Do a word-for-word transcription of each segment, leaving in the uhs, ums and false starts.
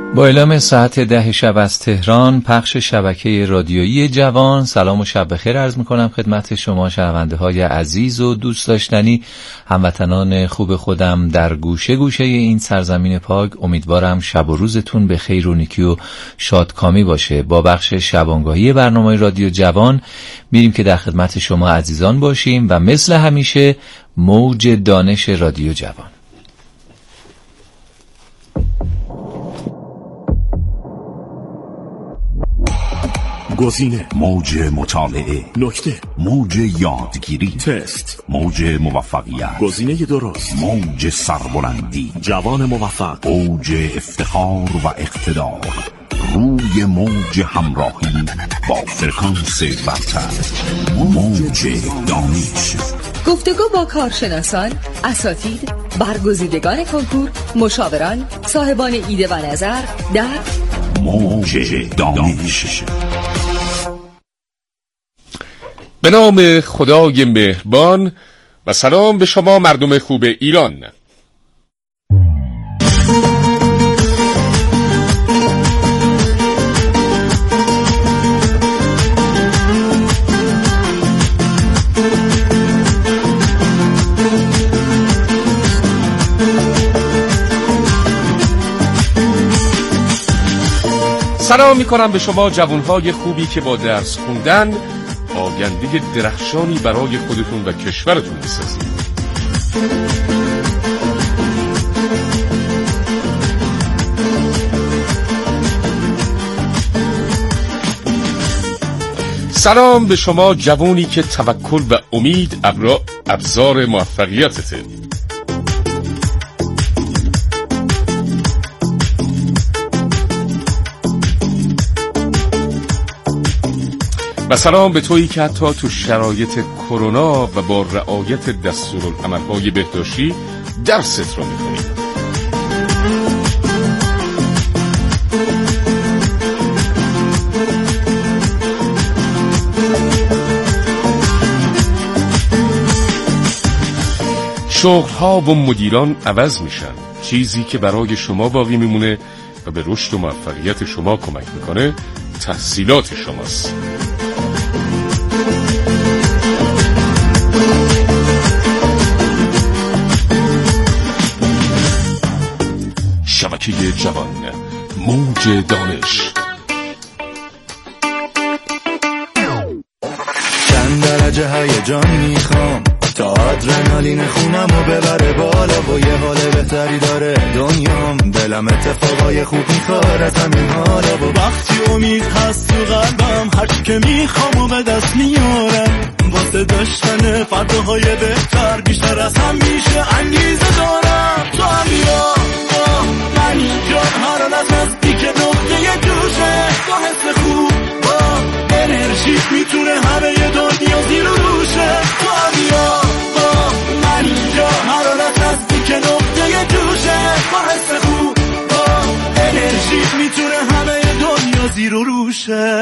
با اعلام ساعت ده شب از تهران، پخش شبکه رادیویی جوان، سلام و شب بخیر عرض میکنم خدمت شما شنونده های عزیز و دوست داشتنی، هموطنان خوب خودم در گوشه گوشه این سرزمین پاک. امیدوارم شب و روزتون به خیر و نیکی و شادکامی باشه. با بخش شبانگاهی برنامه رادیو جوان میریم که در خدمت شما عزیزان باشیم و مثل همیشه موج دانش رادیو جوان. گزینه، موج مطالعه، نکته، موج یادگیری، تست، موج موفقیت، گزینه درست، موج سربلندی، جوان موفق، اوج افتخار و اقتدار، روی موج همراهی با فرکانس برتر، موج دانش. گفتگو با کارشناسان، اساتید، برگزیدگان کنکور، مشاوران، صاحبان ایده و نظر در موج دانش. به نام خدای مهربان و سلام به شما مردم خوب ایران. سلام میکنم به شما جوانهای خوبی که با درس خوندن آینده درخشانی برای خودتون و کشورتون میسازید. سلام به شما جوانی که توکل و امید ابزار موفقیتته. و سلام به تویی که حتی تو شرایط کرونا و با رعایت دستورالعمل‌های بهداشتی درست را می‌کنی. شغل‌ها و مدیران عوض میشن. چیزی که برای شما باقی میمونه و به رشد و موفقیت شما کمک میکنه تحصیلات شماست. شبکه جوان، موج دانش. چند درجه هیجان میخوام تا آدرنالین خونمو ببره بالا و یه حال بهتری داره دنیام. دلم اتفاقای خوب میخواد از همین حالا و وقتی امید هست تو قلبم هرچی که میخوام و به دست میارم. واسه داشتن فرداهای بهتر بیشتر از هم میشه انگیزه دارم. تو هم بیا من اینجا هر حال از نزدیک نقطه جوشه با حس خوب با انرژی میتونه همه دنیا زیر و روشه. تو هم بیا من اینجا هر حال از نزدیک نقطه جوشه با حس خوب با انرژی میتونه همه دنیا زیر و روشه.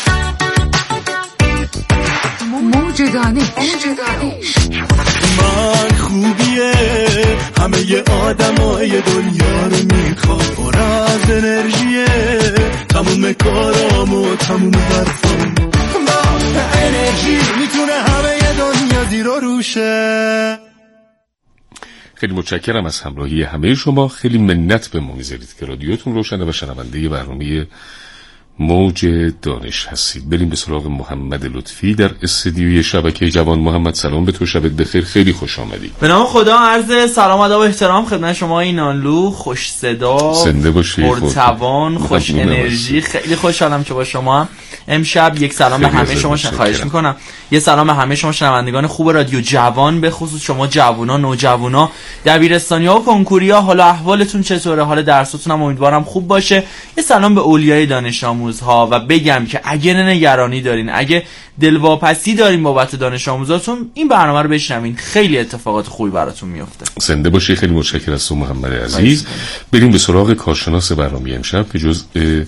موج دانش. من خوبیه همه آدمای دنیا رو میخوام، پر از انرژیه تموم کارام و تموم حرفام. با انرژی میتونه همه دنیا زیر و روشه. خیلی متشکرم از همراهی همه شما. خیلی منت به ما میذارید که رادیوتون روشنه و شنونده برنامه موج دانش هستید. بریم به سراغ محمد لطفی در استدیوی شبکه جوان. محمد سلام به تو، شبت بخیر، خیلی خوش آمدی. به نام خدا عرض سلام ادب و احترام خدمت شما اینانلو، خوش صدا، زنده باشی، پرتوان، خوش انرژی. خیلی خوشحالم که با شما امشب یک سلام به همه شما خواهش میکنم. یه سلام به همه شما شنوندگان خوب رادیو جوان، به خصوص شما جوونا، نوجوانا، دبیرستانی‌ها و کنکوریا. حالا احوالتون چطوره؟ حال درساتون هم امیدوارم خوب باشه. یه سلام به اولیای دانش آموزها و بگم که اگه نگرانی دارین، اگه دلواپسی دارین بابت دانش آموزاتون، این برنامه رو بشنوین، خیلی اتفاقات خوبی براتون میفته. زنده باشی. خیلی متشکرم از تو محمد عزیز. بریم به سراغ کارشناس برنامه امشب که جزء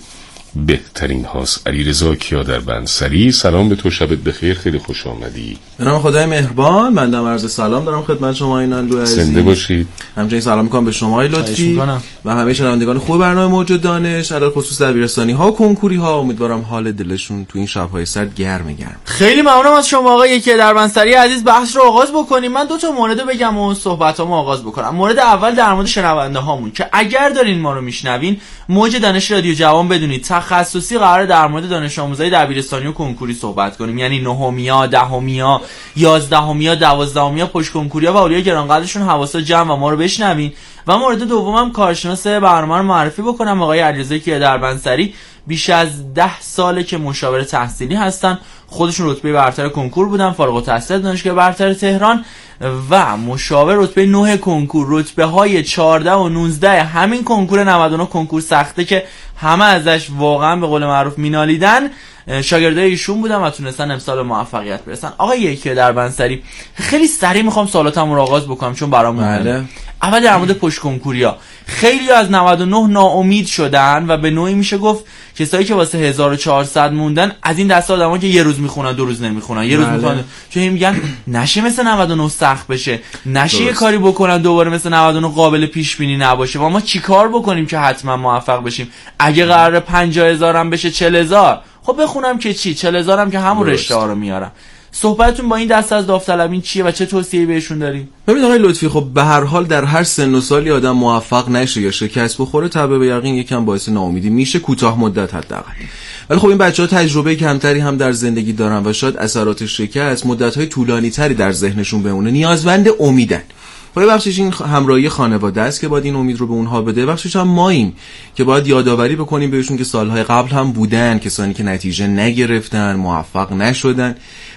بهترین هاست. علیرضا کیادربنسری، سلام به تو، شبت بخیر، خیلی خوش آمدی. به نام خدای مهربان، من دم عرض سلام دارم خدمت شما اینان عزیز. زنده باشید. همچنین سلام میکنم به شما لطفی و همه شنوندگان خوب برنامه موج دانش، علل خصوص دبیرستانی ها و کنکوری ها. امیدوارم حال دلشون تو این شب‌های سرد گرم گرم. خیلی ممنونم از شما آقای کیادربنسری عزیز. بحث رو آغاز بکنیم. من دو تا مورد بگم و صحبتامو آغاز بکنم. مورد اول در مورد شنونده هامون که اگر دارین ما رو میشنوین، موج دانش رادیو جوان بدونید تخصصی قراره در مورد دانش آموزای دبیرستانی و کنکوری صحبت کنیم، یعنی نهمیا، دهمیا، یازدهمیا، دوازدهمیا، پشت کنکوریا و اولیای گرانقدرشون حواسا جمع و ما رو بشنوین. و مورد دومم کارشناس برنامه رو معرفی بکنم، آقای علیرضا کیادربنسری بیش از ده ساله که مشاور تحصیلی هستن، خودشون رتبه برتر کنکور بودن، فارغ التحصیل دانشگاه برتر تهران و مشاور رتبه نه کنکور، رتبه های چهارده و نوزده همین کنکور نود و نه، کنکور سخته که همه ازش واقعا به قول معروف مینالیدن، شاگردای ایشون بودن و تونستن امسال به موفقیت برسن. آقای کیادربنسری، خیلی سریع میخوام سوالاتم رو آغاز بکنم چون برام مهمه. اول در مورد پشت کنکوریا، خیلی از نود و نه ناامید شدن و به نوعی میشه گفت کسایی که واسه هزار و چهارصد موندن از این دسته آدم‌ها که یه روز میخونن دو روز نمیخونن، یه روز میخونن، چون میگن نشه مثل نود و نه سخت بشه، نشه یه کاری بکنن دوباره مثل نود و نه قابل پیش بینی نباشه و ما چیکار بکنیم که حتما موفق بشیم؟ اگه قراره پنجاه هزار هم بشه چهل هزار، خب بخونم که چی؟ چهل هزار هم که همون رشته ها رو میارم. صحبتتون با این دسته از داوطلبین چیه و چه توصیه‌ای بهشون داریم؟ ببین آقای لطفی، خب به هر حال در هر سن و سالی آدم موفق نشه یا شکست بخوره، طبع به یقین یکم باعث ناامیدی میشه، کوتاه مدت حداقل. ولی خب این بچه‌ها تجربه کمتری هم در زندگی دارن و شاید اثرات شکست مدت‌های طولانی‌تری در ذهنشون بمونه. نیازمند امیدن. خب بخشش این همراهی خانواده است که باید این امید رو به اونها بده، بخشش هم ماییم که باید یادآوری بکنیم بهشون که سالهای قبل هم بودن کسانی که نتیجه نگرفتن، موفق نشدن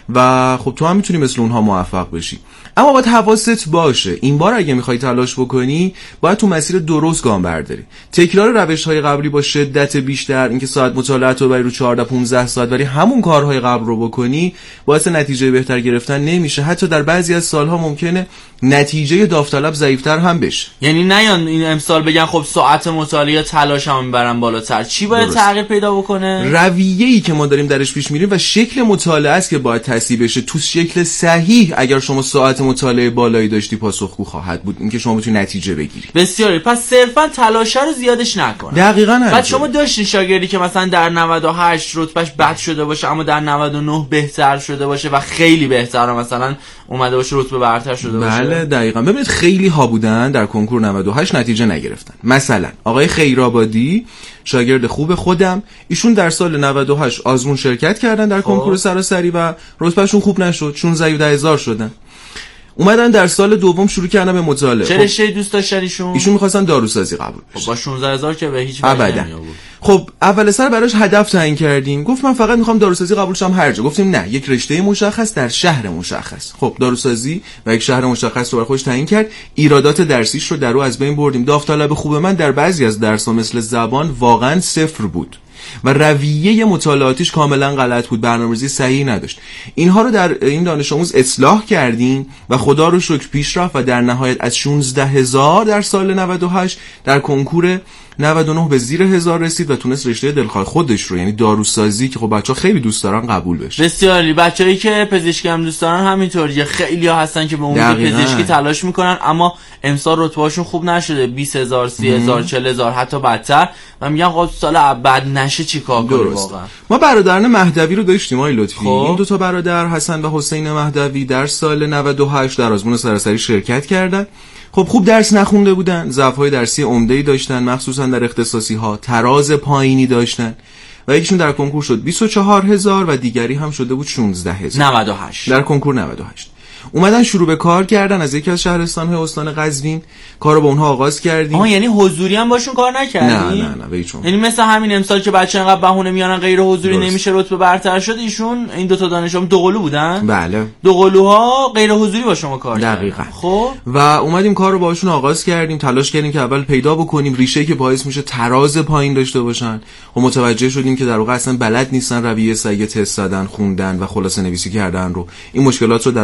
و خب تو هم میتونی مثل اونها موفق بشی. اما باید حواست باشه این بار اگه میخوای تلاش بکنی باید تو مسیر درست گام برداری. تکرار روش‌های قبلی با شدت بیشتر، اینکه ساعت مطالعه رو بری رو چهارده پانزده ساعت ولی همون کارهای قبل رو بکنی، باعث نتیجه بهتر گرفتن نمیشه. حتی در بعضی از سالها ممکنه نتیجه داوطلب ضعیف‌تر هم بشه. یعنی نیان این امسال بگن خب ساعت مطالعه تلاشمو میبرم بالاتر. چی باید درست تغییر پیدا بکنه؟ رویه‌ای که ما داریم درش پیش میریم و شکل مطالعه است که باید تصحیح بشه. تو شکل صحیح اگر شما ساعت مطالعه بالایی داشتی پاسخگو خواهد بود اینکه شما بتونی نتیجه بگیری. بسیاری. پس صرفا تلاش رو زیادش نکن. دقیقاً همین. بعد شما داشتین شاگردی که مثلا در نود و هشت رتبهش بد شده باشه اما در نود و نه بهتر شده باشه و خیلی بهتر مثلا اومده باشه رتبه برتر شده باشه؟ بله دقیقاً. ببینید خیلی ها بودن در کنکور نود و هشت نتیجه نگرفتن. مثلا آقای خیرآبادی، شاگرد خوب خودم، ایشون در سال نود و هشت آزمون شرکت کردن در کنکور سراسری و رتبهشون خوب نشد، شانزده هزار شدن. اومدن در سال دوم شروع کردن به مطالعه. چه رشته‌ای دوست داشتن ایشون؟ ایشون می‌خواستن داروسازی قبول بشه. با شانزده هزار که به هیچ وجه نمی‌آورد. خب اول سر براش هدف تعیین کردیم. گفت من فقط می‌خوام داروسازی قبول شم هر جا. گفتیم نه، یک رشته مشخص در شهر مشخص. خب داروسازی و یک شهر مشخص رو برای خودش تعیین کرد. ایرادات درسیش رو در رو از بین بردیم. داوطلب خوب من در بعضی از درس‌ها مثل زبان واقعاً صفر بود و رویه مطالعاتیش کاملا غلط بود، برنامه‌ریزی صحیح نداشت. اینها رو در این دانش آموز اصلاح کردیم و خدا رو شکر پیش رفت و در نهایت از شانزده هزار در سال نود و هشت در کنکور نود و نه به زیر هزار رسید و تونست رشته دلخواه خودش رو، یعنی داروسازی که خب بچه‌ها خیلی دوست دارن، قبول بشه. بسیاری. بچه‌ای که پزشکی هم دوست دارن همینطوریه. خیلی‌ها هستن که به امید پزشکی تلاش میکنن اما امسال رتبه‌هاشون خوب نشده، بیست هزار، سی هزار، چهل هزار، حتی بدتر، و میگن خب سال بعد نشه چیکار کنیم واقعا. ما برادران مهدوی رو داشتیم آقای لطفی. خب. این دو تا برادر حسن و حسین مهدوی در سال نود و هشت در آزمون سراسری شرکت کردن. خب خوب درس نخونده بودن، ضعف‌های درسی عمده‌ای داشتن، مخصوصا در اختصاصی‌ها، تراز پایینی داشتن و یکیشون در کنکور شد بیست و چهار هزار و دیگری هم شده بود شانزده هزار. نود و هشت در کنکور نود و هشت. اومدن شروع به کار کردن از یکی از شهرستان‌های استان قزوین، کارو با اونها آغاز کردیم. آها، یعنی حضوری هم باشون کار نکردی؟ نه نه نه بیچون. یعنی مثل همین امسال که بچه انقدر بهونه میانن غیر حضوری درست. نمیشه رتبه برتر شد، ایشون این دو تا دانش آموز دوقلو بودن؟ بله. دوقلوها غیر حضوری با شما کار کردن. دقیقاً. خب و اومدیم کارو باهاشون آغاز کردیم، تلاش کردیم که اول پیدا بکنیم ریشه‌ای که باعث میشه تراز پایین داشته باشن. و متوجه شدیم که در واقع اصلا بلد نیستن رویه صحیح تست زدن، خوندن و خلاصه نویسی کردن رو. این مشکلات رو در اونها از بین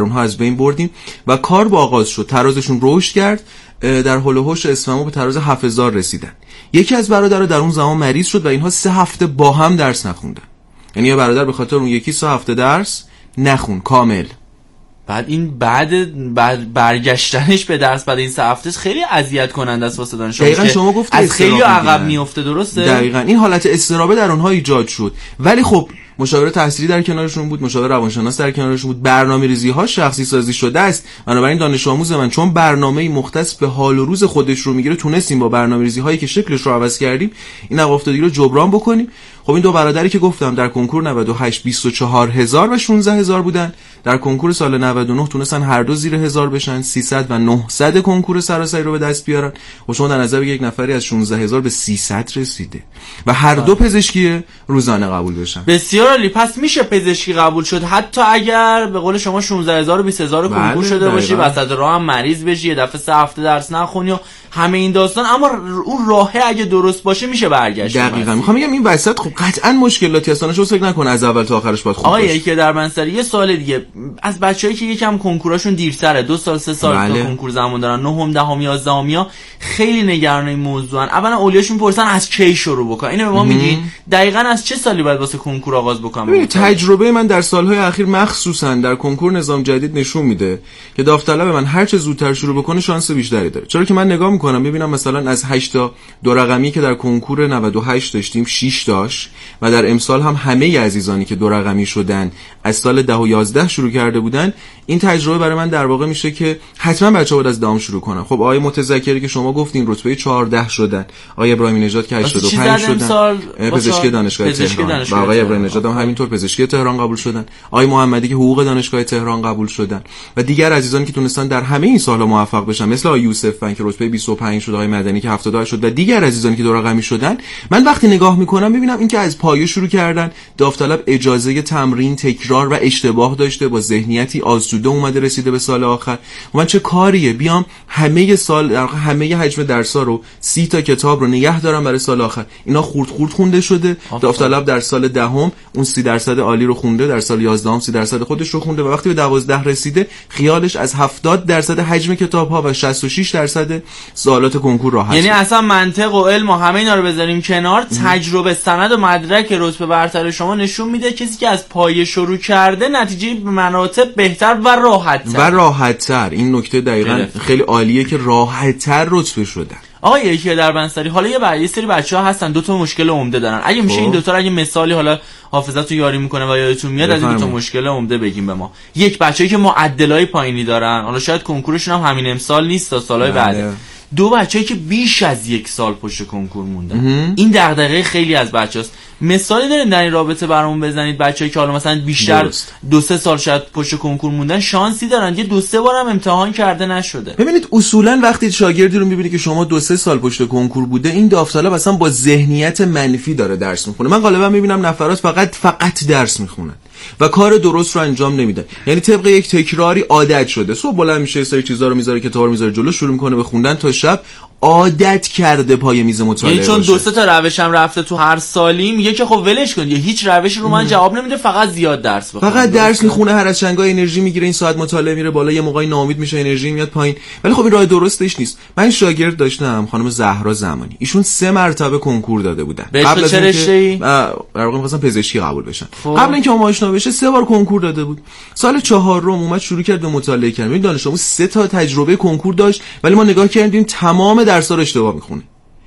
پایین بردیم و کار با آغاز شد. ترازشون رشد کرد، در حول و حوش اسفمو به تراز هفت هزار رسیدن. یکی از برادرها در اون زمان مریض شد و اینها سه هفته با هم درس نخوندن. یعنی یه برادر به خاطر اون یکی سه هفته درس نخون کامل. بعد این بعد بعد برگشتنش به درس بعد این سه هفته خیلی اذیت کننده است واسه دانش آموز. دقیقاً شما گفتید از خیلی عقب میفته، درسته؟ دقیقاً این حالت اضطراب در اونها ایجاد شد. ولی خب مشاور تحصیلی در کنارشون بود، مشاور روانشناس در کنارشون بود، برنامه‌ریزی‌ها شخصی سازی شده است. بنابراین دانش آموز من چون برنامه‌ای مختص به حال و روز خودش رو میگیره، تونستیم با برنامه‌ریزی‌هایی که شکلش رو عوض کردیم این عقب افتادگی رو جبران بکنیم. خب این دو برادری که گفتم در کنکور نود و هشت بیست و چهار هزار و شانزده هزار بودن، در کنکور سال نود و نه تونستن هر دو زیر هزار بشن، سیصد و نهصد کنکور سراسری رو به دست بیارن. و شما در نظر بگیرید یک نفری از شانزده هزار به سیصد رسیده و هر دو پزشکی روزانه قبول بشن. بسیار عالی. پس میشه پزشکی قبول شد حتی اگر به قول شما شانزده هزار و بیست هزار کنکور شده باشی، وسط راه هم مریض بشی، یه دفعه سه هفته درس نخونی و همه این داستان، اما اون راهه اگه درست باشه میشه برگشت. دقیقاً میخوام بگم این وسط خب قطعاً مشکلاتی هستن، شو فکر نکن از اول تا آخرش باید خوب باشه. آقا یکی در بنسری یه سوال دیگه از بچه‌ای که یکم کنکوراشون دیرتره، دو سال سه سال بله. تا کنکور زمان دارن، نهم دهم یازدهمیا، خیلی نگران این موضوعن. اولا اولیاشون میپرسن از کی شروع بکنن. اینو به ما میگین دقیقاً از چه سالی باید واسه کنکور آغاز بکنم؟ تجربه من در سالهای اخیر مخصوصاً در کنکور نظام جدید نشون میده که داوطلب من هر چه زودتر شروع بکنه شانس بیشتری داره. چرا که من نگاه میکنم میبینم مثلا از هشت تا دو رقمی که در کنکور نود و هشت داشتیم شش داشت و در امسال هم همه عزیزانی که دو رقمی شدن از سال ده و یازده شروع کرده بودن. این تجربه برای من در واقع میشه که حتما بچه‌ها باید از دهم شروع کنن. خب آقای متذکری که شما گفتین رتبه چهارده شدن، آقای ابراهیمی نژاد که هشتاد و پنج شدن، پزشکی دانشگاه تهران، و آقای ابراهیمی نژاد هم همینطور پزشکی تهران قبول شدن، آقای محمدی که حقوق دانشگاه تهران قبول شدن و دیگر عزیزانی که تونستن در همه این سال‌ها موفق بشن، مثل آقای یوسف فن که رتبه بیست و پنج شد، آقای مدنی که هفتاد و هشت شد و دیگر عزیزانی که دو رقمی شدن. من وقتی نگاه میکنم میبینم این که از پایه شروع کردن، داوطلب اجازه تمرین، تکرار و اشتباه داشته، با ذهنیتی آسوده اومده رسیده به سال آخر. من چه کاریه بیام همه سال در همه حجم درس‌ها رو سی تا کتاب رو نگه دارم برای سال آخر؟ اینا خورد خورد خونده شده. داوطلب در سال دهم اون سی درصد عالی رو خونده، در سال یازدهم سی درصد خودش رو خونده و وقتی به دوازده رسیده خیالش از هفتاد درصد حجم کتاب‌ها و شصت و شش درصد سوالات کنکور راحت. یعنی اصلا منطق و علم و همه اینا رو بذاریم کنار، تجربه، سند و مدرک رتبه برتر شما نشون میده کسی که از پایه شروع کرده نتیجه به مراتب بهتر و راحت‌تر و راحت‌تر. این نکته دقیقاً خیلی عالیه که راحت‌تر رتبه شدن. آقا یکی در بنسری حالا یه بر... یه سری بچه‌ها هستن دو تا مشکل عمده دارن. اگه میشه این دو تا رو اگه مثالی حالا حافظتون یاری میکنه و یادتون میاد از این دو تا مشکل عمده بگیم به ما. یک بچه‌ای که معدلای پایینی دارن، حالا شاید کنکورشون هم همین امسال نیست تا سالهای بعد. دو بچه‌ای که بیش از یک سال پشت کنکور موندن. این دغدغه خیلی از بچه‌هاست. مثالی دارین در این رابطه برامون بزنید؟ بچه‌ای که حالا مثلا بیشتر درست. دو سه سال شاید پشت کنکور موندن، شانسی دارن یه دو سه بارم امتحان کرده نشده. ببینید اصولا وقتی شاگردی رو می‌بینید که شما دو سه سال پشت کنکور بوده، این داوطلب اصلا با ذهنیت منفی داره درس می‌خونه. من غالبا می‌بینم نفرات فقط فقط درس می‌خونن و کار درست رو انجام نمیدن. یعنی طبق یک تکراری عادت شده، صبح بلند میشه سری چیزا رو میذاره، کتابا رو میذاره جلو، شروع میکنه به خوندن تا شب، عادت کرده پای میز مطالعه. یعنی چون دو سه تا روشم رفته تو هر سالی میگه که خب ولش کن، یه هیچ روشی رو من جواب نمیده، فقط زیاد درس بخونه، فقط درس میخونه، هر از چنگای انرژی میگیره، این ساعت مطالعه میره بالا، یه موقعی ناامید میشه، انرژی میاد پایین. ولی خب این راه درستش نیست. من شاگرد داشتم، خانم زهرا زمانی، ایشون سه مرتبه کنکور داده بودن. قبل از اینکه در واقع می‌خواستن پزشکی قبول بشن، قبل اینکه ما آشنا بشه سه بار کنکور داده بود. سال چهارم اومد شروع کرد به مطالعه کردن. این دانش آموز سه تا تجربه کنکور داشت، ولی ما نگاه کردیم تمام درس‌ها رو اشتباه میخونه.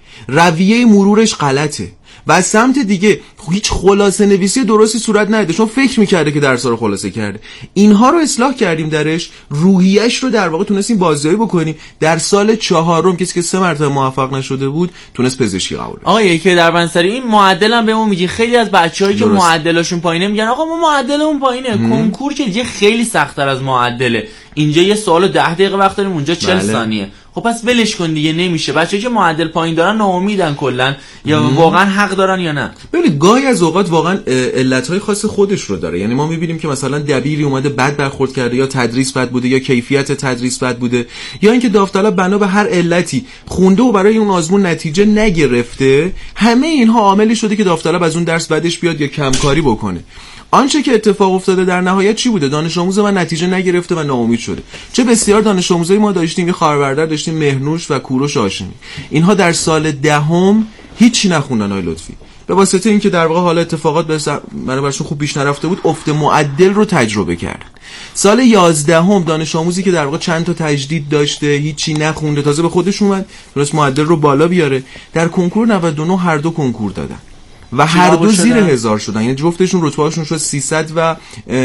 رویه مرورش غلطه و از سمت دیگه هیچ خلاصه نویسی درستی صورت نداره، چون فکر میکرده که درس‌ها رو خلاصه کرده. اینها رو اصلاح کردیم درش، روحیه‌اش رو در واقع تونستیم بازیابی بکنیم. در سال چهارم کسی که سه مرتبه موفق نشده بود تونست پزشکی قبول کنه. آقا یکی در بنسری این معدلم بهمون میگه، خیلی از بچه‌هایی که معدلشون پایینه میگن آقا ما معدلمون پایینه. کنکور که دیگه خیلی سخت‌تر از معدله. اینجا یه سوالو ده دقیقه وقت داریم، اونجا چهل بله. ثانیه. خب پس ولش کن دیگه، نمیشه. بچه‌ای که معدل پایین دارن ناامیدن کلا، یا مم. واقعا حق دارن یا نه. ببینید گاهی از اوقات واقعا علت‌های خاص خودش رو داره. یعنی ما می‌بینیم که مثلا دبیری اومده بد برخورد کرده، یا تدریس بد بوده، یا کیفیت تدریس بد بوده، یا اینکه داوطلب بنا به هر علتی خونده و برای اون آزمون نتیجه نگرفته. همه اینها عاملی شده که داوطلب از اون درس بعدش بیاد یا کمکاری بکنه. آنچه که اتفاق افتاده در نهایت چی بوده؟ دانش آموز من نتیجه نگرفته و ناامید شده. چه بسیار دانش آموزای ما داشتیم که خاوربردر داشتیم، مهرنوش و کوروش هاشمی، اینها در سال دهم هیچی نخوندن آقای لطفی، به واسطه اینکه در واقع حالا اتفاقات به من براشون خوب پیش نرفته بود، افت معدل رو تجربه کردن. سال یازدهم دانش آموزی که در واقع چند تا تجدید داشته، هیچی نخونده، تازه به خودش اومد تونست معدل رو بالا بیاره، در کنکور نود و نه هر دو کنکور دادن و هر دو زیر هزار شدن، یعنی جفتشون رتبه‌هاشون شد سیصد و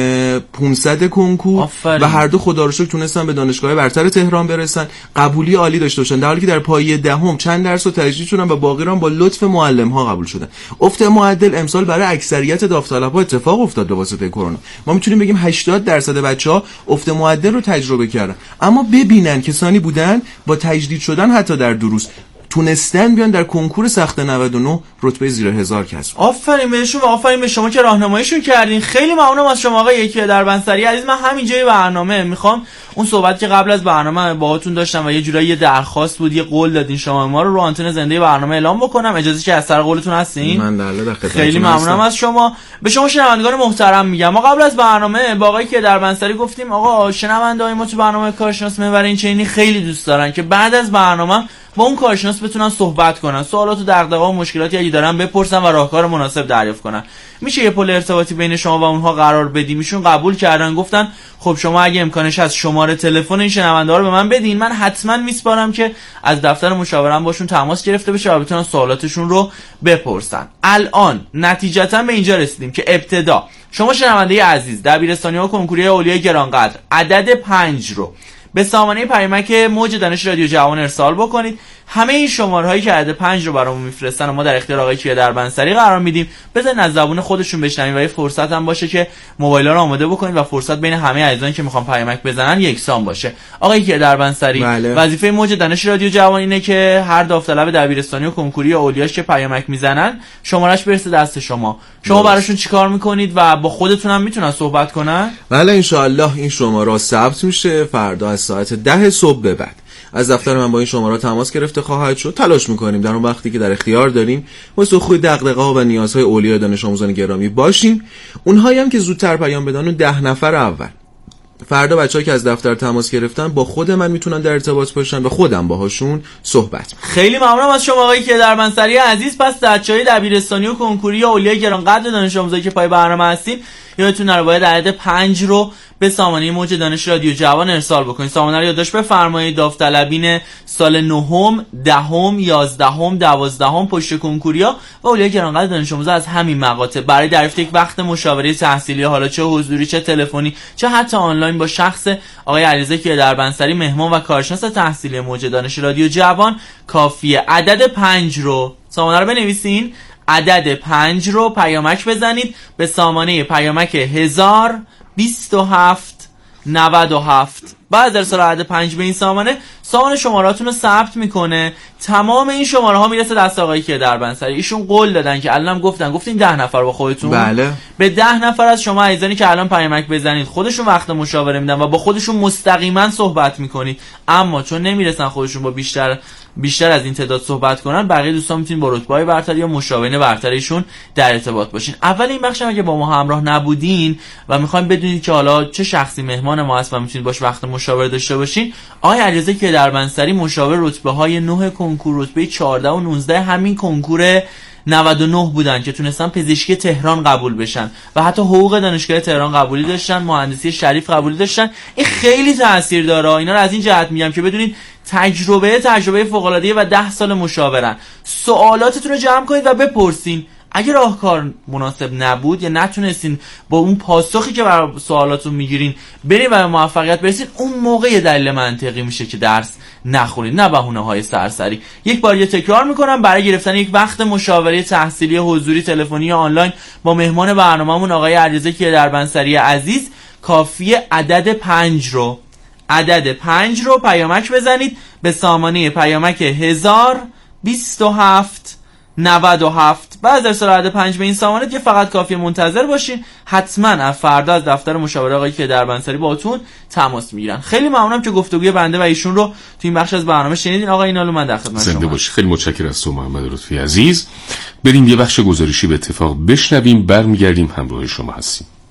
پانصد کنکور آفرین. و هر دو خدا رو شکر تونستن به دانشگاه برتر تهران برسن، قبولی عالی داشته باشن، در حالی که در پایه دهم چند درس رو تجدید شدن و باقی رو با لطف معلم ها قبول شدن. افت معدل امسال برای اکثریت داوطلب‌ها اتفاق افتاد به واسطه کرونا. ما میتونیم بگیم هشتاد درصد بچه‌ها افت معدل رو تجربه کردن، اما ببینن کسانی بودن با تجدید شدن حتی در دروس تونستن بیان در کنکور سخت نود و نه رتبه زیر هزار کسب. آفرین بهشون و آفرین به شما که راهنماییشون کردین. خیلی ممنونم از شما آقای یکی دربندسری عزیز. من همینجای برنامه میخوام اون صحبت که قبل از برنامه باهاتون داشتم و یه جورایی یه درخواست بود، یه قول دادین شما ما رو رو آنتن زنده برنامه اعلام بکنم، اجازه که از سر قولتون هستین؟ من در خدمتتون. خیلی ممنونم از شما. به شما شنوندگان محترم میگم، ما قبل از برنامه با آقای که دربندسری گفتیم آقا شنونده‌های ما تو برنامه کارشناس محور این چنینی خیلی دوست دارن که بعد از برنامه با اون کارشناس بتونن صحبت کنن، سوالات و دغدغه و مشکلاتی اگه دارن بپرسن و راهکار مناسب دریافت کنن. میشه یه پل ارتباطی بین شما و اونها قرار بدیم؟ ایشون قبول کردن، گفتن خب شما اگه امکانش هست شماره تلفن این شنونده ها رو به من بدین، من حتما میسپارم که از دفتر مشاورم باشون تماس گرفته بشه و بتونن سوالاتشون رو بپرسن. الان نتیجتا به اینجا رسیدیم که ابتدا شما شنونده عزیز دبیرستانی‌ها و کنکوری اولیای گرانقدر عدد پنج رو به سامانه پیامک موج دانش رادیو جوان ارسال بکنید. همه این شمارهایی که عدد پنج رو برامون میفرستن و ما در اختیار آقای کیا دربندسری قرار میدیم، بزن از زبون خودشون بشنویم و یه فرصت هم باشه که موبایل‌ها رو آماده بکنید و فرصت بین همه عزیزانی که میخوان پیامک بزنن یکسان باشه. آقای کیا دربندسری بله. وظیفه موج دانش رادیو جوان اینه که هر داوطلب دبیرستانی و کنکوری اولیاش که پیامک میزنن شمارهش برسه دست شما. شما براشون چیکار میکنید و با خودتون هم میتونن صحبت کنن؟ بله ان شاء الله این شماره ثبت میشه، فردا از ساعت ده صبح به بعد از دفتر من با این شماره تماس گرفته خواهد شد. تلاش میکنیم در اون وقتی که در اختیار داریم واسه خود دغدغه ها و نیازهای اولیای دانش آموزان گرامی باشیم. اونهایی هم که زودتر پیام بدن و ده نفر اول فردا بچه‌ها که از دفتر تماس گرفتن با خود من میتونن در ارتباط باشن و خودم باهاشون صحبت. خیلی ممنونم از شما آقای که دربندسری عزیز. پس بچه‌های دبیرستانی و کنکوری اولیای گرانقدر دانش آموزایی که پای برنامه هستین یادتون نره باید عدد پنج رو به سامانه موج دانش رادیو جوان ارسال بکنید. سامانه رو یادداشت بفرمایید. داوطلبین سال نهم، دهم، یازدهم، دوازدهم پشت کنکوریا و اولیای گرانقدر دانش آموزا از همین مقاطع برای دریافت یک وقت مشاوره تحصیلی، حالا چه حضوری چه تلفنی چه حتی آنلاین، با شخص آقای علیرضا کیا دربندسری مهمان و کارشناس تحصیلی موج دانش رادیو جوان کافیه عدد پنج رو سامانه رو بنویسین، عدد پنج رو پیامک بزنید به سامانه پیامک هزار بیست و هفت نود و هفت. بعد در سال عدد پنج به این سامانه سامانه شماراتون رو ثبت میکنه. تمام این شماره ها میرسه دست آقای کیا دربندسری. ایشون قول دادن که الانم گفتن گفتین ده نفر با خودتون. بله. به ده نفر از شما عزیزانی که الان پیامک بزنید خودشون وقت مشاوره میدن و با خودشون مستقیما صحبت میکنید، اما چون نمیرسن خودشون با بیشتر بیشتر از این تعداد صحبت کنن، بقیه دوستان میتونید با رتبه‌های برتر یا مشاورین برترشون در ارتباط باشین. اول این بخش اگه با ما همراه نبودین و میخوایم بدونید که حالا چه شخصی مهمان ما هست و میتونید باش وقت مشاوره داشته باشین، آقای علیرضا کیا دربندسری مشاور رتبه‌های نه کنکور، رتبه چهارده و نوزده همین کنکور نود و نه بودن که تونستن پزشکی تهران قبول بشن و حتی حقوق دانشگاه تهران قبولی داشتن، مهندسی شریف قبولی داشتن. این خیلی تاثیر داره. اینا رو از این جهت میگم که بدونید تجربه تجربه فوق‌العاده و ده سال مشاورن. سوالاتتون رو جمع کنید و بپرسین. اگه راهکار مناسب نبود یا نتونستین با اون پاسخی که برای سوالاتون میگیرین برین و به موفقیت برسین، اون موقع دلیل منطقی میشه که درس نخونید، نه بهونه‌های سرسری. یک بار یه تکرار میکنم، برای گرفتن یک وقت مشاوره تحصیلی حضوری تلفنی یا آنلاین با مهمان برنامه‌مون آقای علیرضا کیا دربندسری عزیز کافیه عدد پنج رو عدد پنج رو پیامک بزنید به سامانه پیامک هزار بیست و هفت نود و هفت. بعد از سال عدد پنج به این سامانه دیگه فقط کافیه منتظر باشین. حتما از فردا از دفتر مشاوره آقای کیا دربندسری باهاتون تماس میگیرن. خیلی ممنونم که گفتگوی بنده و ایشون رو تو این بخش از برنامه شنیدین. آقا اینالو من در خدمت شما. زنده باشی. خیلی متشکرم از تو محمد لطفی عزیز. بریم یه بخش گزارشی به اتفاق بشنویم، برمیگردیم همراه شما هستیم.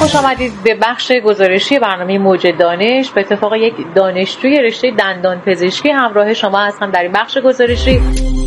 خوش آمدید به بخش گزارشی برنامه موج دانش. به اتفاق یک دانشجوی رشته دندان پزشکی همراه شما هستم در این بخش گزارشی.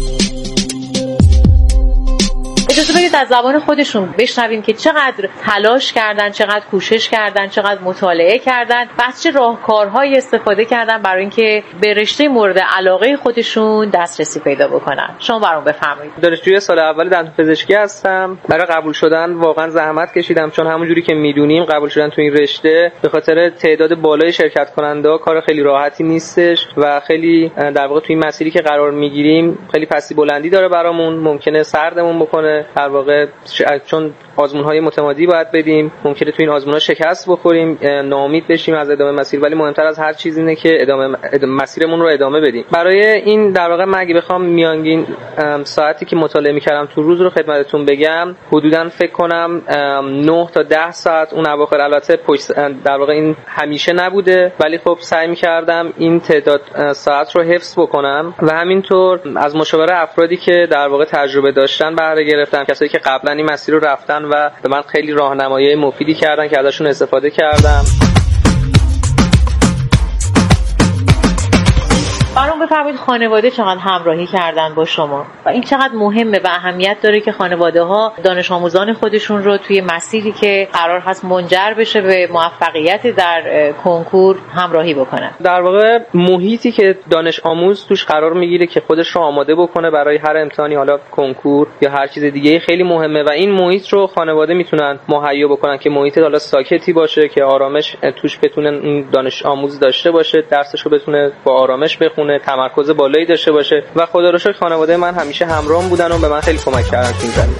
اجازه بدید از زبان خودشون بشنویم که چقدر تلاش کردن، چقدر کوشش کردن، چقدر مطالعه کردن و از چه راهکارهایی استفاده کردن برای اینکه به رشته مورد علاقه خودشون دسترسی پیدا بکنن. شما برام بفرمایید. دانشجوی سال اول دندان پزشکی هستم. برای قبول شدن واقعا زحمت کشیدم، چون همونجوری که میدونیم قبول شدن تو این رشته به خاطر تعداد بالای شرکت کننده کار خیلی راحتی نیستش و خیلی در واقع تو این مسیری که قرار میگیریم خیلی پسی بلندی داره برامون، ممکنه سردمون بکنه. در واقع چون آزمون‌های متمادی باید بدیم، ممکنه تو این آزمون‌ها شکست بخوریم، ناامید بشیم از ادامه مسیر، ولی مهمتر از هر چیز اینه که ادامه, ادامه مسیرمون رو ادامه بدیم. برای این در واقع من اگه بخوام میانگین ساعتی که مطالعه می‌کردم تو روز رو خدمتتون بگم، حدوداً فکر کنم نه تا ده ساعت. اون اواخر البته در واقع این همیشه نبوده، ولی خب سعی می‌کردم این تعداد ساعت رو حفظ بکنم و همینطور از مشاوره افرادی که در واقع تجربه داشتن بهره گرفتم، کسایی که قبلا این مسیر رو رفتن و به من خیلی راهنمایی مفیدی کردن که ازشون استفاده کردم. برام بفرمایید خانواده چقدر همراهی کردن با شما و این چقدر مهمه و اهمیت داره که خانواده ها دانش آموزان خودشون رو توی مسیری که قرار هست منجر بشه به موفقیت در کنکور همراهی بکنن. در واقع محیطی که دانش آموز توش قرار میگیره که خودش رو آماده بکنه برای هر امتحانی، حالا کنکور یا هر چیز دیگه، خیلی مهمه و این محیط رو خانواده میتونن مهیا بکنن که محیط حالا ساکتی باشه که آرامش توش بتونه دانش آموز داشته باشه، درسش رو بتونه با آرامش بخونه، تمرکز بالایی داشته باشه و خدا رو شکر خانواده من همیشه همراهم بودن و به من خیلی کمک کردن تو این زمینه.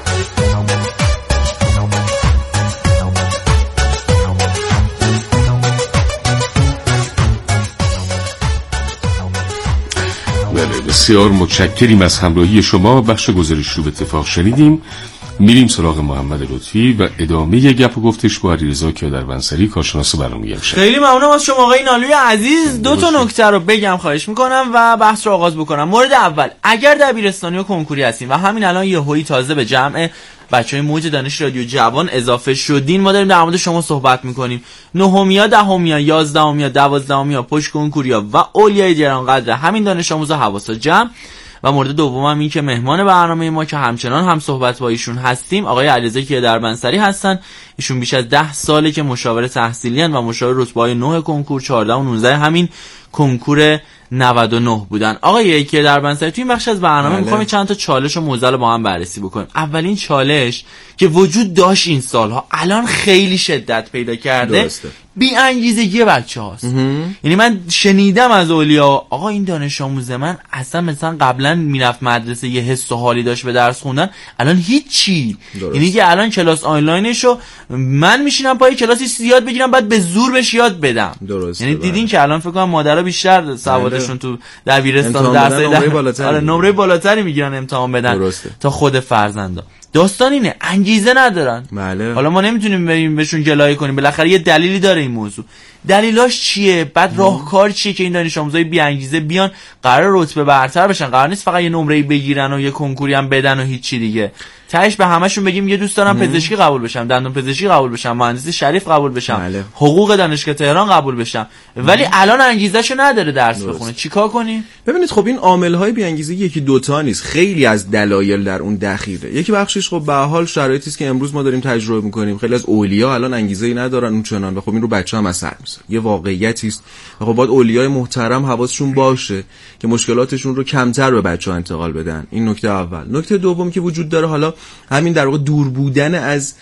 بله، بسیار متشکریم از همراهی شما. بخش گزارش رو به اتفاق شنیدیم. میریم سراغ محمد لطفی و ادامه گپ و گفتش با علیرضا کیادربنصری، کارشناس برنامه امشب. خیلی ممنونم از شما آقای نالوی عزیز. دو تا نکته رو بگم خواهش میکنم و بحث رو آغاز بکنم. مورد اول، اگر دبیرستانی و کنکوری هستین و همین الان یهویی تازه به جمع بچهای موج دانش رادیو جوان اضافه شدین، ما داریم در مورد شما صحبت میکنیم. نهمیا، دهمیا، یازدهمیا، دوازدهمیا، پشت کنکوریا و اولیای گرانقدر همین دانش آموزا حواسا جمع. و مورد دومم این که مهمان برنامه ما که همچنان هم صحبت با ایشون هستیم آقای علیرضا کیادربنصری هستن. ایشون بیش از ده ساله که مشاور تحصیلی هستن و مشاور رتبه‌های نه کنکور، چهارده و نوزده همین کنکور نود و نه بودن. آقای کیادربنصری تو این بخش از برنامه می‌خوام چند تا چالش و معضل با هم بررسی بکنیم. اولین چالش که وجود داشت این سالها الان خیلی شدت پیدا کرده، بی انگیزگی بچه‌هاست. یعنی من شنیدم از اولیا آقا این دانش آموز من اصلا مثلا قبلا میرفت مدرسه یه حس و حالی داشت به درس خوندن، الان هیچی. یعنی که الان کلاس آنلاینشو من میشینم پای کلاسی یاد بگیرم بعد به زور بهش یاد بدم. درسته. یعنی دیدین که الان فکر کنم مادرها بیشتر سوادشون تو دبیرستان درس آره نمره بالاتری میگیرن امتحان بدن درسته. تا خود فرزندا. داستان اینه انگیزه ندارن. بله. حالا ما نمیتونیم بریم بهشون گلایه کنیم، بالاخره یه دلیلی داره این موضوع. دلیلاش چیه؟ بعد راهکار چیه که این دانش آموزای بی انگیزه بیان قرار رتبه برتر بشن؟ قرار نیست فقط یه نمره بگیرن و یه کنکوری هم بدن و هیچ چی دیگه. تهش به همشون بگیم یه دوست دارم پزشکی قبول بشم، دندون پزشکی قبول بشم، مهندسی شریف قبول بشم، بله. حقوق دانشگاه تهران قبول بشم، ولی الان انگیزه‌شو نداره درس بخونه. چیکار کنیم؟ ببینید خب این عامل‌های بی انگیزه یکی دوتا نیست، خیلی از دلایل در اون دخیله. یکی بخشش خب به حال شرایطی است که امروز ما داریم تجربه می‌کنیم. خیلی از اولیا الان انگیزه‌ای ندارن اون چنان، خب این رو بچه‌ها هم اثر می‌ذاره. یه واقعیتی است. خب باید اولیای محترم حواسشون باشه که مشکلاتشون رو کمتر به بچه‌ها انتقال بدن. این نکته اول. نکته دوم که وجود داره، حالا همین در واقع دور بودن از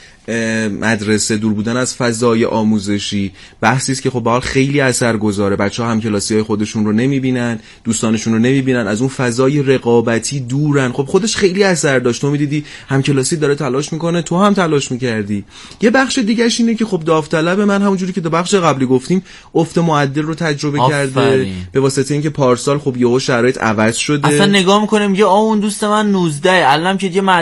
مدرسه، دور بودن از فضای آموزشی، بحثی است که خب به حال خیلی اثرگذاره. بچه‌ها هم کلاسی‌های خودشون رو نمی‌بینن، دوستانشون رو نمی‌بینن، از اون فضای رقابتی دورن. خب خودش خیلی اثر داشت. تو می‌دیدی هم کلاسی داره تلاش می‌کنه، تو هم تلاش می‌کردی. یه بخش دیگه‌ش اینه که خب داوطلب من همونجوری که تو بخش قبلی گفتیم افت معدل رو تجربه آفرین. کرده به واسطه اینکه پارسال خب یهو شرایط عوض شده. اصلا نگاه می‌کنیم میگه آ اون دوست من نوزده الانم که یه مدرسه نمیره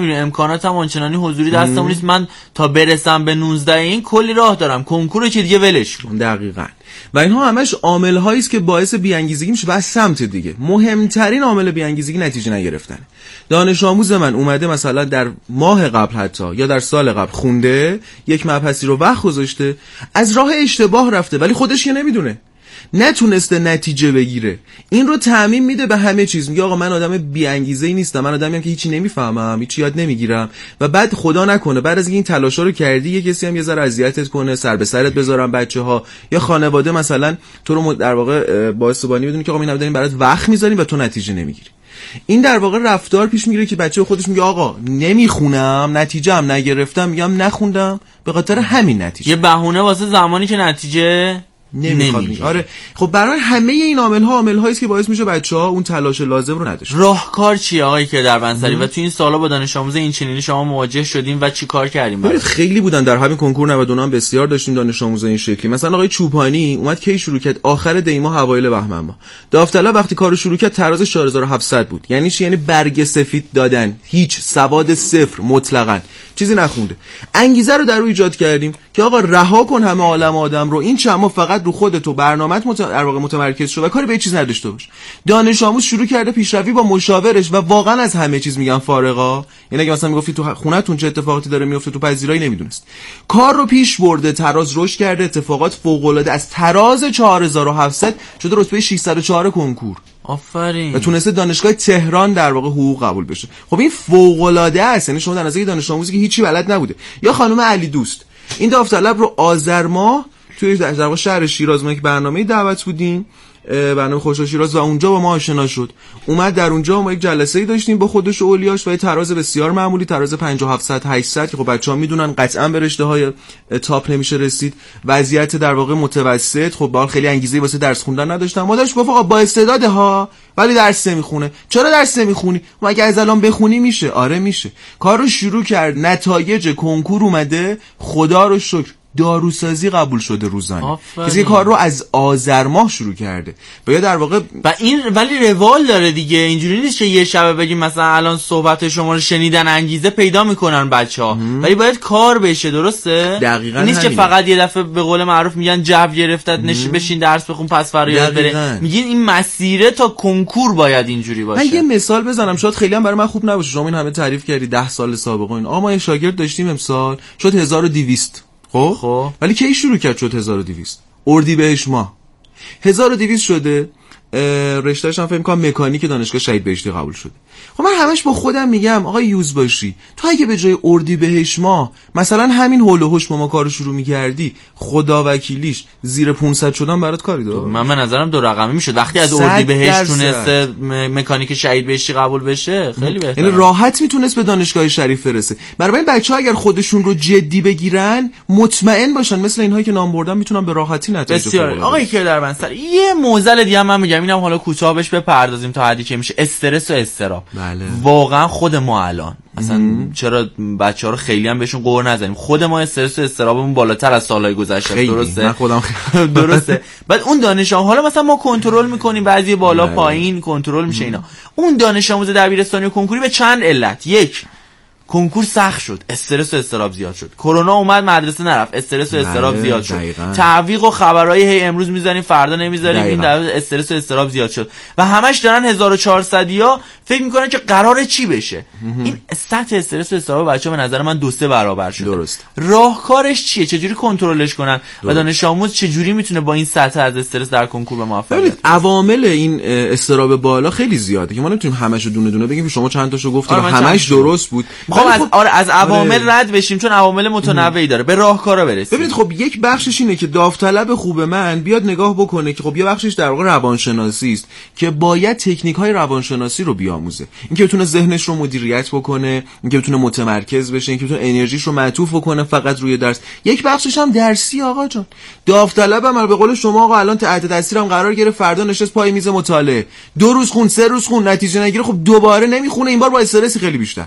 نمیدونی امکاناتم آنچنانی حضوری دستم نیست، من تا برسم به نوزده این کلی راه دارم، کنکور که دیگه ولش کن. دقیقاً. و اینها همش عامل هایی است که باعث بی‌انگیزگی میشه. و از سمت دیگه مهمترین عامل بی‌انگیزگی نتیجه نگرفتن. دانش آموز من اومده مثلا در ماه قبل حتی یا در سال قبل خونده، یک مبحثی رو وقت گذاشته، از راه اشتباه رفته ولی خودش که نمیدونه، نتونسته نتیجه بگیره، این رو تعمیم میده به همه چیز. میگه آقا من آدم بی انگیزه‌ای نیستم، من آدمی ام که هیچی نمیفهمم، هیچی یاد نمیگیرم. و بعد خدا نکنه بعد از این تلاشا رو کردی یه کسی هم یه ذره اذیتت کنه، سر به سرت بذارن بچه‌ها یا خانواده مثلا تو رو در واقع باعث بانی بدونه که آقا اینا داریم برات وقت میذاریم و تو نتیجه نمیگیری. این در واقع رفتار پیش میگیره که بچه خودش میگه آقا نمیخونم، نتیجه هم نگرفتم، میگم نخوندم به خاطر همین نتیجه. یه بهونه واسه زمانی که نتیجه نمیخواد. آره خب برای همه این عامل ها عامل هایی است که باعث میشه بچه‌ها اون تلاش لازم رو نداشته. راهکار چیه آقای که در بنسری و تو این سالا با دانش آموز این چنینی شما مواجه شدیم و چی کار کردیم؟ برای خیلی بودن در همین کنکور نود و نه هم بسیار داشتیم دانش آموز این شکلی. مثلا آقای چوپانی اومد کی شروع کرد؟ آخر دی ماه اوایل بهمن ماه. داوطلب وقتی کارو شروع کرد تراز چهار هزار و هفتصد بود. یعنی چی؟ یعنی برگ سفید دادن، هیچ سواد صفر مطلقاً، چیزی نخونده. انگیزه رو در رو ایجاد کردیم که آقا رها کن همه عالم آدم رو، این چند ماه فقط رو خودت و برنامه‌ت مت... در واقع متمرکز شو و کاری به چیز نداشته باش. دانش آموز شروع کرده پیشروی با مشاورش و واقعا از همه چیز میگم فارغا. یعنی اگه مثلا میگفتی تو خونه‌تون چه اتفاقاتی داره میفته تو پذیرایی نمیدونست. کار رو پیش برده، تراز رشد کرده، اتفاقات فوق‌العاده، از تراز چهار هزار و هفتصد شده رتبه ششصد و چهار کنکور. آفرین. و تونسته دانشگاه تهران در واقع حقوق قبول بشه. خب این فوق العاده است. یعنی شما در نظر دانش آموزی که هیچی بلد نبوده. یا خانم علی دوست، این داوطلب رو آذر ماه توی در واقع شهر شیراز ما یک برنامه دعوت بودیم، برنامه خوشا شیراز، و اونجا با ما آشنا شد. اومد در اونجا ما یک جلسه‌ای داشتیم با خودش و اولیاش و یه تراز بسیار معمولی، تراز پنجاه و هفتصد هشتصد که خب بچه‌ها میدونن قطعا به رشته‌های تاپ نمیشه رسید. وضعیت در واقع متوسط، خب با خیلی انگیزه واسه درس خوندن نداشتم. مادرش گفت آقا با استعداده ها ولی درس نمیخونه. چرا درس نمیخونی؟ مگه از الان بخونی میشه؟ آره میشه. کار رو شروع کرد، نتایج کنکور اومده، خدا رو شکر داروسازی قبول شده روزانه. کسی که کار رو از آذر ماه شروع کرده و یا در واقع و این ولی روال داره دیگه. اینجوری نیست که یه شبه بگیم مثلا الان صحبت شما رو شنیدن انگیزه پیدا میکنن بچه‌ها، ولی باید کار بشه. درسته؟ دقیقاً نیست که فقط یه دفعه به قول معروف میگن جو گرفتت نش بشین درس بخون پس فردا یاد بره. میگین این مسیره تا کنکور باید اینجوری باشه. من یه مثال بزنم شاید خیلی هم برای من خوب نباشه. شما این همه تعریف کردی ده سال سابقه این. آقا ما یه شاگرد داشتیم امسال شد هزار و دویست. خب خب ولی کی شروع کرد شد هزار و دویست؟ اردیبهشت ماه هزار و دویست شده. رشته‌اش هم فکر می‌کنم مکانیک دانشگاه شهید بهشتی قبول شده. خب من همش با خودم میگم آقا یوز باشی، تو اگه به جای اردیبهشت ماه مثلا همین هول و هوش ما کارو شروع می‌کردی، خدا وکیلیش زیر پانصد شدن برات کاری داره. من به نظرم دو رقمی میشد وقتی از اردیبهشت تونسته مکانیک شهید بهشتی قبول بشه. خیلی بهتره. یعنی راحت میتونست به دانشگاه شریف برسه. برای این بچه‌ها اگر خودشون رو جدی بگیرن، مطمئن باشن مثل اینایی که نام بردم میتونن به راحتی نتیجه بگیرن. آقای که در بنسر یه موزل دیگه من میگم، اینم حالا کوتاه بهش بپردازیم تا حدی که میشه، استرس و اضطراب. بله. واقعا خود ما الان اصلا ام. چرا بچه‌ها رو خیلی هم بهشون قور نزنیم، خود ما استرس و اضطرابمون بالاتر از سالهای گذشته. درسته؟ من خودم درسته. بعد اون دانش آموز حالا مثلا ما کنترل میکنیم، بعضی بالا بله. پایین کنترل میشه اینا. اون دانش آموز دبیرستانی و کنکوری به چند علت: یک، کنکور سخت شد، استرس و اضطراب زیاد شد. کرونا اومد مدرسه نرفت، استرس و اضطراب زیاد شد. تعویق و خبرای هی امروز میذاریم فردا نمیذاریم، این در استرس و اضطراب زیاد شد و همش دارن هزار و چهارصدیا فکر میکنن که قراره چی بشه. این سطح استرس و اضطراب بچه‌ها به نظر من دو سه برابر شده. درست. راهکارش چیه؟ چجوری کنترلش کنن و دانش آموز چجوری میتونه با این سطح از استرس در کنکور به موفقیت؟ ببینید عوامل این اضطراب بالا خیلی زیاده که ما نمیتونیم همشو دونه دونه بگیم. شما چند تاشو گفتید و همش درست بود. خب از آره از عوامل رد بشیم چون عوامل متنوعی داره، به راهکارا برسیم. ببینید خب یک بخشش اینه که داوطلب خوب من بیاد نگاه بکنه که خب یه بخشش در واقع روانشناسی است که باید تکنیک‌های روانشناسی رو بیاموزه. اینکه بتونه ذهنش رو مدیریت بکنه، اینکه بتونه متمرکز بشه، اینکه بتونه انرژیش رو معطوف بکنه فقط روی درس. یک بخشش هم درسی آقا جان. داوطلبم به قول شما آقا الان تحت تاثیرم قرار گرفت، فردا نشست پای میز مطالعه، دو روز خون، سه روز خون، نتیجه نگیره، خب دوباره نمیخونه، این بار با استرس خیلی بیشتر.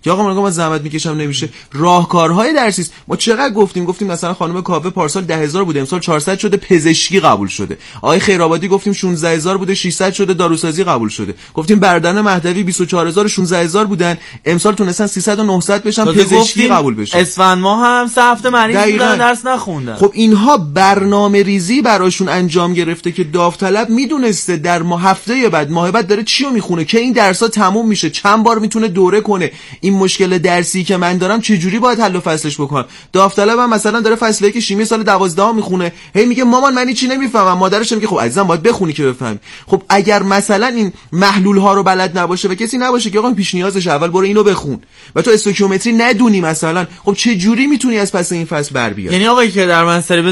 که آقا من زحمت میکشم نمیشه. راهکارهای درسی است. ما چقدر گفتیم گفتیم مثلا خانم کاوه پارسال ده هزار بوده امسال چهارصد شده پزشکی قبول شده. آقای خیرآبادی گفتیم شانزده هزار بوده ششصد شده داروسازی قبول شده. گفتیم بردن مهدوی بیست و چهار هزار شانزده هزار بودن امسال تونستن سیصد و نهصد بشن پزشکی قبول بشه. اسفند ما هم سه هفته مریض بودن درس نخوندن. خب اینها برنامه ریزی براشون انجام گرفته که داوطلب میدونسته در ماه هفته بعد ماه بعد داره چی رو میخونه که این درس‌ها تموم میشه، چند بار میتونه دوره کنه، این مشکل درسی که من دارم چه جوری باید حل و فصلش بکنم. داوطلب هم مثلا داره فصل یک شیمی سال دوازده میخونه، هی میگه مامان من چی نمیفهمم، مادرش میگه خب عزیزم باید بخونی که بفهمی. خب اگر مثلا این محلول ها رو بلد نباشه و کسی نباشه که آقا پیش نیازش اول برو اینو بخون و تو استوکیومتری ندونی مثلا، خب چه جوری میتونی از پس این فصل بر بیای؟ یعنی آقایی که در منصری